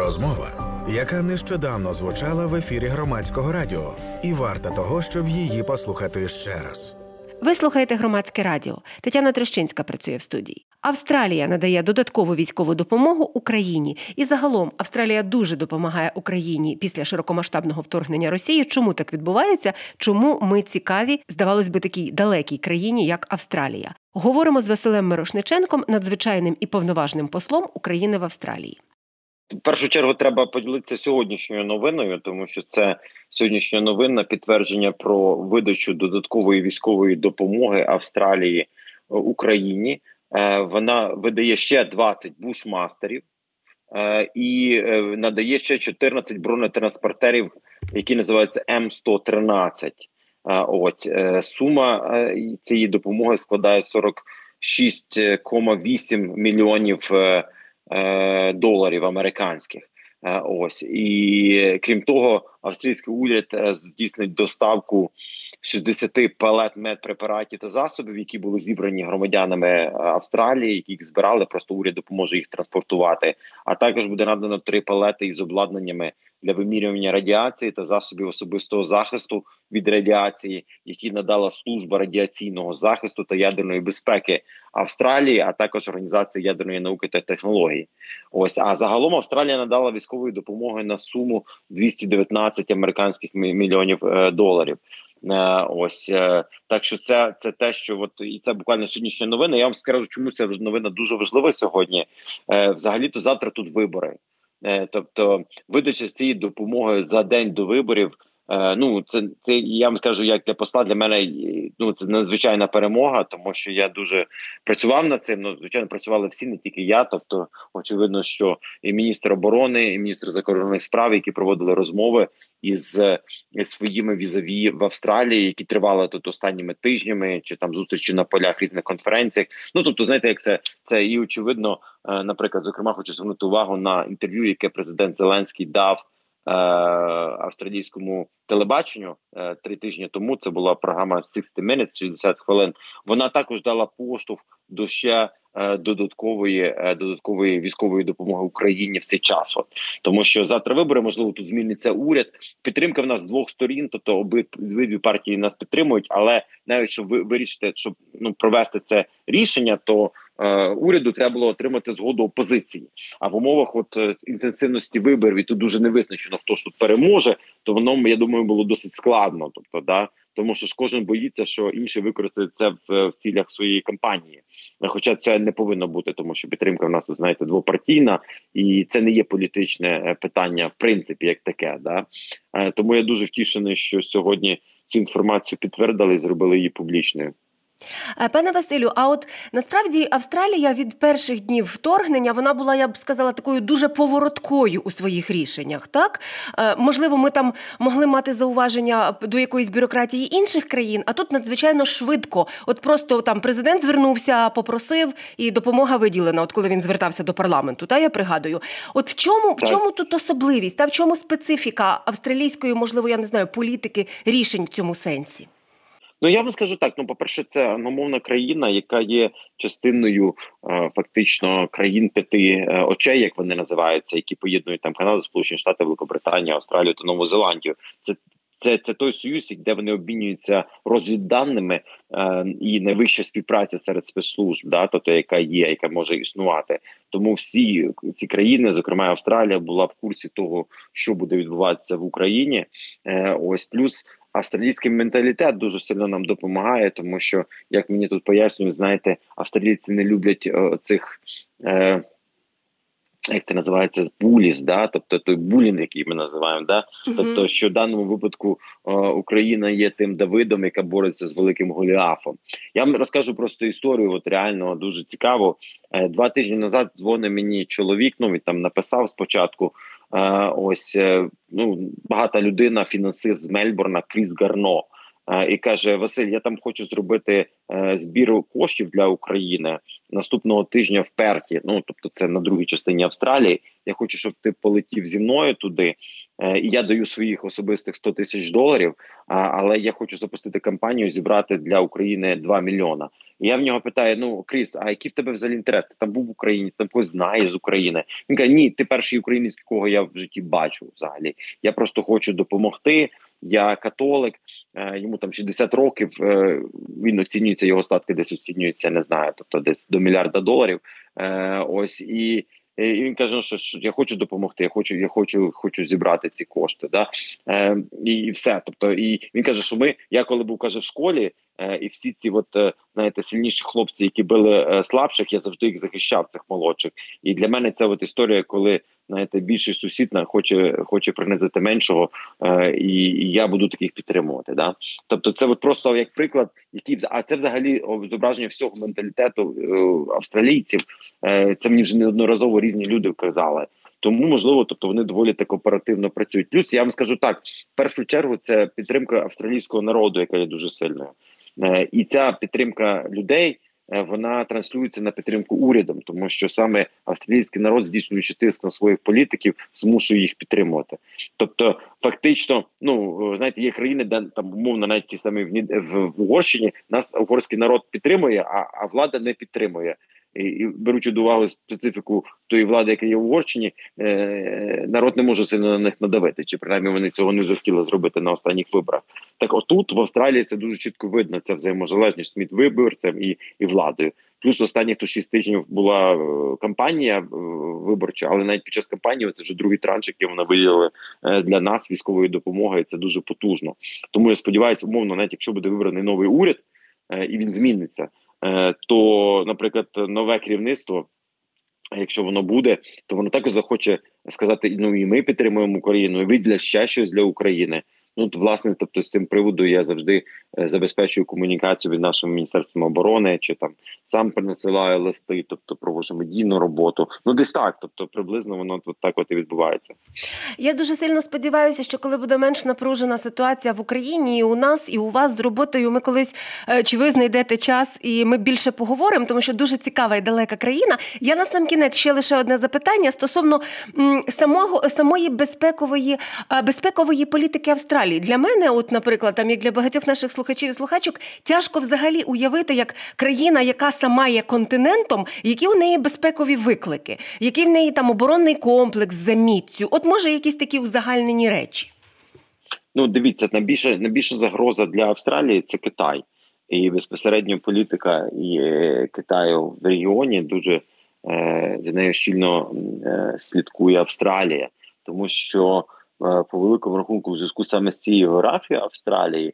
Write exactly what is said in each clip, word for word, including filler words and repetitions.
Розмова, яка нещодавно звучала в ефірі Громадського радіо, і варта того, щоб її послухати ще раз. Ви слухаєте Громадське радіо. Тетяна Трещинська працює в студії. Австралія надає додаткову військову допомогу Україні. І загалом Австралія дуже допомагає Україні після широкомасштабного вторгнення Росії. Чому так відбувається? Чому ми цікаві, здавалось би, такій далекій країні, як Австралія? Говоримо з Василем Мирошниченком, надзвичайним і повноважним послом України в Австралії. В першу чергу треба поділитися сьогоднішньою новиною, тому що це сьогоднішня новина підтвердження про видачу додаткової військової допомоги Австралії Україні. Вона видає ще двадцять бушмастерів і надає ще чотирнадцять бронетранспортерів, які називаються М сто тринадцять. От сума цієї допомоги складає сорок шість цілих вісім мільйонів доларів американських. Ось. І крім того, австрійський уряд здійснить доставку шістдесят палет медпрепаратів та засобів, які були зібрані громадянами Австралії, які їх збирали, просто уряд допоможе їх транспортувати. А також буде надано три палети із обладнаннями для вимірювання радіації та засобів особистого захисту від радіації, які надала служба радіаційного захисту та ядерної безпеки Австралії, а також Організація ядерної науки та технологій. Ось, а загалом Австралія надала військової допомоги на суму двісті дев'ятнадцять американських мільйонів доларів. Ось, так що це, це те, що от, і це буквально сьогоднішня новина. Я вам скажу, чому ця новина дуже важлива сьогодні. Взагалі-то завтра тут вибори. Тобто видача цієї допомоги за день до виборів, ну це, це я вам скажу, як для посла, для мене ну це надзвичайна перемога, тому що я дуже працював над цим. Ну, звичайно, працювали всі, не тільки я. Тобто, очевидно, що і міністр оборони, і міністр закордонних справ, які проводили розмови із, із своїми візаві в Австралії, які тривали тут останніми тижнями, чи там зустрічі на полях різних конференціях. Ну тобто, знаєте, як це це і очевидно, наприклад, зокрема, хочу звернути увагу на інтерв'ю, яке президент Зеленський дав австралійському телебаченню е, три тижні тому. Це була програма шістдесят Minutes, шістдесят хвилин. Вона також дала поштовх до ще е, додаткової, е, додаткової військової допомоги Україні в цей час. От. Тому що завтра вибори, можливо, тут зміниться уряд. Підтримка в нас з двох сторін, тобто обидві партії нас підтримують, але навіть щоб ви вирішите, щоб ну, провести це рішення, то е, уряду треба було отримати згоду опозиції. А в умовах от е, інтенсивності виборів, і тут дуже не визначено, хто ж тут переможе, то воно, я думаю, було досить складно. Тобто, да, тому що ж кожен боїться, що інші використають це в, в цілях своєї кампанії. Хоча це не повинно бути, тому що підтримка в нас, ви знаєте, двопартійна, і це не є політичне питання, в принципі, як таке. Да? Тому я дуже втішений, що сьогодні цю інформацію підтвердили і зробили її публічною. Пане Василю, а от насправді Австралія від перших днів вторгнення, вона була, я б сказала, такою дуже повороткою у своїх рішеннях, так? Можливо, ми там могли мати зауваження до якоїсь бюрократії інших країн, а тут надзвичайно швидко. От просто там президент звернувся, попросив, і допомога виділена, от коли він звертався до парламенту, та я пригадую. От в чому, в чому тут особливість, та в чому специфіка австралійської, можливо, я не знаю, політики, рішень в цьому сенсі? Ну, я вам скажу так, ну, по-перше, це англомовна країна, яка є частиною е, фактично країн п'яти е, очей, як вони називаються, які поєднують там Канаду, Сполучені Штати, Великобританію, Австралію та Нову Зеландію. Це Це, це той союз, де вони обмінюються розвідданими е, і найвища співпраця серед спецслужб, да, тобто яка є, яка може існувати. Тому всі ці країни, зокрема Австралія, була в курсі того, що буде відбуватися в Україні. Е, ось плюс австралійський менталітет дуже сильно нам допомагає, тому що, як мені тут пояснюють, знаєте, австралійці не люблять е, цих... Е, як це називається, буліс, да? Тобто той булінг, який ми називаємо, да? Uh-huh. Тобто, що в даному випадку е, Україна є тим Давидом, яка бореться з великим Голіафом. Я вам розкажу просто історію, от реально дуже цікаво. Е, два тижні назад дзвонив мені чоловік, ну він там написав спочатку, е, ось, е, ну, багата людина, фінансист з Мельбурна, Кріс Гарно. І каже: Василь, я там хочу зробити е, збір коштів для України наступного тижня в Перті. Ну, тобто це на другій частині Австралії. Я хочу, щоб ти полетів зі мною туди. Е, і я даю своїх особистих сто тисяч доларів, а, але я хочу запустити кампанію, зібрати для України два мільйона. І я в нього питаю: ну, Кріс, а які в тебе взагалі інтереси? Ти там був в Україні, ти там когось знаєш з України? Він каже: ні, ти перший українець, кого я в житті бачу взагалі. Я просто хочу допомогти. Я католик, е, йому там шістдесят років, е, він оцінюється, його статки десь оцінюються, не знаю, тобто десь до мільярда доларів. Е, ось і, і він каже: ну, що, що я хочу допомогти, я хочу, я хочу, хочу зібрати ці кошти. Да? Е, і, і все. Тобто, і він каже, що ми, я коли був, каже, в школі, е, і всі ці, от, е, знаєте, сильніші хлопці, які били е, слабших, я завжди їх захищав, цих молодших. І для мене це от історія, коли, знаєте, більший сусід хоче, хоче принизити меншого, е, і, і я буду таких підтримувати. Да? Тобто це от просто як приклад, який, а це взагалі зображення всього менталітету е, австралійців. Е, це мені вже неодноразово різні люди казали. Тому, можливо, тобто вони доволі так оперативно працюють. Плюс, я вам скажу так, в першу чергу це підтримка австралійського народу, яка є дуже сильною. Е, і ця підтримка людей, вона транслюється на підтримку урядом, тому що саме австралійський народ, здійснюючи тиск на своїх політиків, змушує їх підтримувати. Тобто, фактично, ну, знаєте, є країни, де там умовно навіть ті самі в, в, в Угорщині нас угорський народ підтримує, а, а влада не підтримує. І, і беручи до уваги специфіку тої влади, яка є в Угорщині, е, народ не може сильно на них надавити, чи принаймні вони цього не захотіли зробити на останніх виборах. Так отут в Австралії це дуже чітко видно, ця взаємозалежність між виборцем і, і владою. Плюс останніх то шість тижнів була е, кампанія е, виборча, але навіть під час кампанії це вже другий транш, який вона виділили е, для нас військової допомоги, і це дуже потужно. Тому я сподіваюся, умовно, навіть якщо буде вибраний новий уряд е, і він зміниться, то, наприклад, нове керівництво, якщо воно буде, то воно також захоче сказати: ну і ми підтримуємо Україну, і виділять ще щось для України. Ну, власне, тобто з цим приводу я завжди е, забезпечую комунікацію від нашого Міністерства оборони, чи там сам принасилаю листи, тобто проводжу медійну роботу. Ну, десь так, тобто приблизно воно от так от і відбувається. Я дуже сильно сподіваюся, що коли буде менш напружена ситуація в Україні, і у нас, і у вас з роботою, ми колись, чи ви знайдете час, і ми більше поговоримо, тому що дуже цікава і далека країна. Я на сам кінець ще лише одне запитання стосовно м, самого, самої безпекової, безпекової політики Австралії. Для мене, от, наприклад, там, як для багатьох наших слухачів і слухачок, тяжко взагалі уявити, як країна, яка сама є континентом, які у неї безпекові виклики, який в неї там оборонний комплекс за міццю. От, може, якісь такі узагальнені речі? Ну, дивіться, найбільша, найбільша загроза для Австралії – це Китай. І безпосередньо політика і е, Китаю в регіоні дуже е, за нею щільно е, слідкує Австралія. Тому що по великому рахунку, в зв'язку саме з цією географією Австралії,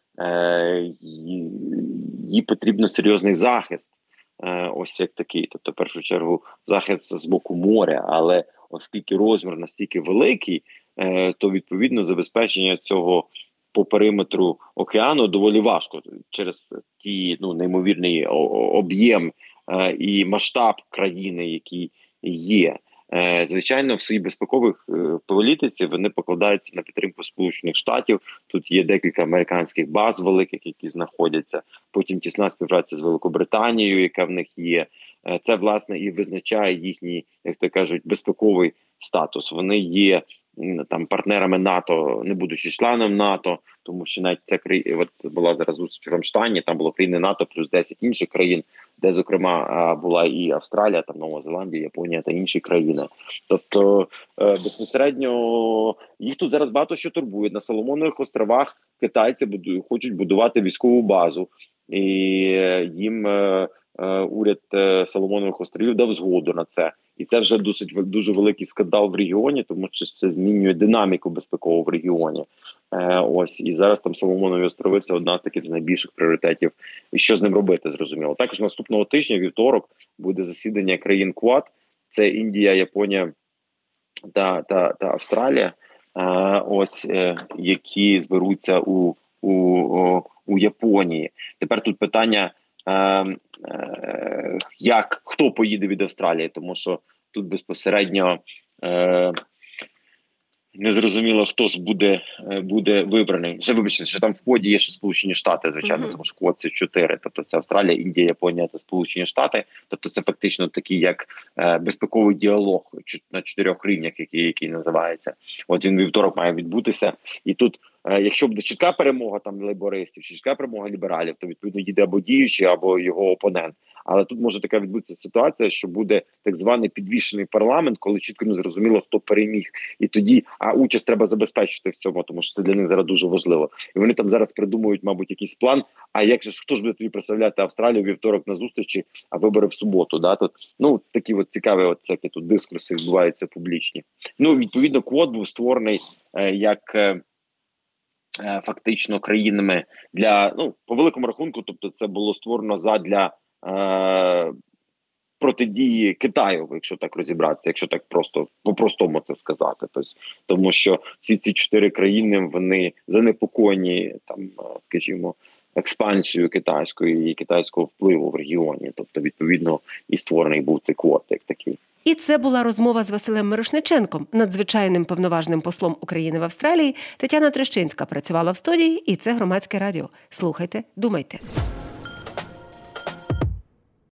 е, їй, їй потрібно серйозний захист, е, ось як такий. Тобто, в першу чергу, захист з боку моря, але оскільки розмір настільки великий, е, то, відповідно, забезпечення цього по периметру океану доволі важко через ті, ну, неймовірний об'єм е, і масштаб країни, які є. Звичайно, в своїй безпекових політиці вони покладаються на підтримку Сполучених Штатів. Тут є декілька американських баз великих, які знаходяться. Потім тісна співпраця з Великобританією, яка в них є. Це, власне, і визначає їхній, як то кажуть, безпековий статус. Вони є там партнерами НАТО, не будучи членом НАТО, тому що навіть ця країна, от була зараз зустріч в Рамштайні, там було країни НАТО плюс десять інших країн, де, зокрема, була і Австралія, там Нова Зеландія, Японія та інші країни. Тобто, безпосередньо, їх тут зараз багато що турбує. На Соломонових островах китайці будують, хочуть будувати військову базу, і їм уряд Соломонових островів дав згоду на це. І це вже досить дуже великий скандал в регіоні, тому що це змінює динаміку безпекову в регіоні. Е, ось, і зараз там Соломонові острови – це одна з таких з найбільших пріоритетів. І що з ним робити, зрозуміло. Також наступного тижня, вівторок, буде засідання країн Квад. Це Індія, Японія та, та, та Австралія, е, ось, е, які зберуться у, у, у, у Японії. Тепер тут питання, Е, е, як, хто поїде від Австралії, тому що тут безпосередньо е, Незрозуміло, хто ж буде буде вибраний. Ще вибачте, що там в коді є ще Сполучені Штати, звичайно, uh-huh. тому що код це чотири. Тобто це Австралія, Індія, Японія та Сполучені Штати. Тобто це фактично такий як е, безпековий діалог на чотирьох рівнях, який, який називається. От він вівторок має відбутися. І тут, е, якщо буде чітка перемога там лейбористів, чи чітка перемога лібералів, то відповідно їде або діючий, або його опонент. Але тут може така відбутися ситуація, що буде так званий підвішений парламент, коли чітко не зрозуміло, хто переміг. І тоді, а участь треба забезпечити в цьому, тому що це для них зараз дуже важливо. І вони там зараз придумують, мабуть, якийсь план. А як же хто ж буде тоді представляти Австралію вівторок на зустрічі, а вибори в суботу? Да? Тут, ну, такі от цікаві от всякі тут дискурси відбуваються публічні. Ну, відповідно, квот був створений е, як е, е, фактично країнами для, ну, по великому рахунку, тобто це було створено задля Е, протидії Китаю, якщо так розібратися, якщо так просто по-простому це сказати. Тобто, тому що всі ці чотири країни, вони занепокоєні, там, скажімо, експансією китайської і китайського впливу в регіоні. Тобто, відповідно, і створений був цей квот як такий. І це була розмова з Василем Мирошниченком, надзвичайним повноважним послом України в Австралії. Тетяна Трещинська працювала в студії, і це Громадське радіо. Слухайте, думайте.